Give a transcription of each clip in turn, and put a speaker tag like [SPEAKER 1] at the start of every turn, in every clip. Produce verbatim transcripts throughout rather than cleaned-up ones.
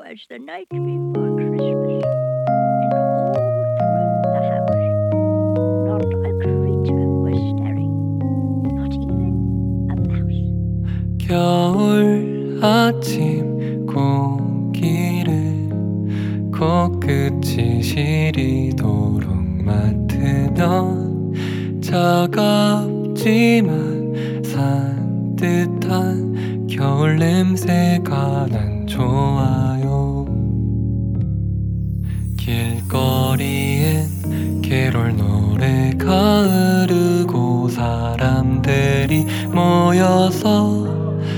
[SPEAKER 1] was the night before Christmas, and all through the house not a creature was stirring, not even a mouse.
[SPEAKER 2] 겨울 아침 공기를 코끝이 시리도록 맡으면 차갑지만 산뜻한 겨울 냄새가 난 좋아요. 길거리엔 캐롤 노래가 흐르고 사람들이 모여서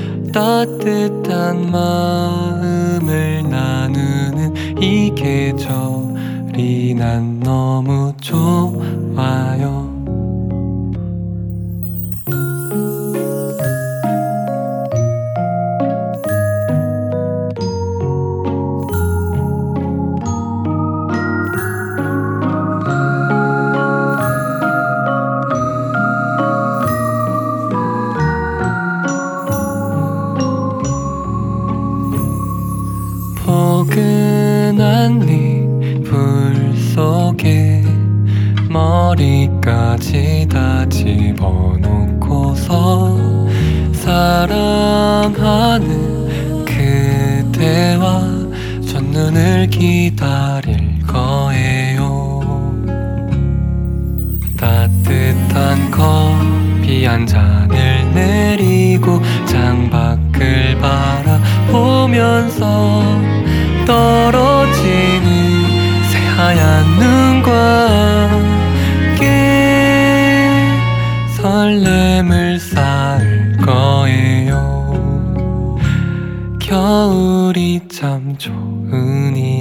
[SPEAKER 2] 따뜻한 마음을 나누는 이 계절이 난 너무 좋아요. 포근한 이불 속에 머리까지 다 집어넣고서 사랑하는 그대와 첫눈을 기다릴 거예요. 따뜻한 커피 한 잔을 내리고 창밖을 바라보면서 떨어지는 새하얀 눈과 함께 설렘을 쌓을 거예요. 겨울이 참 좋으니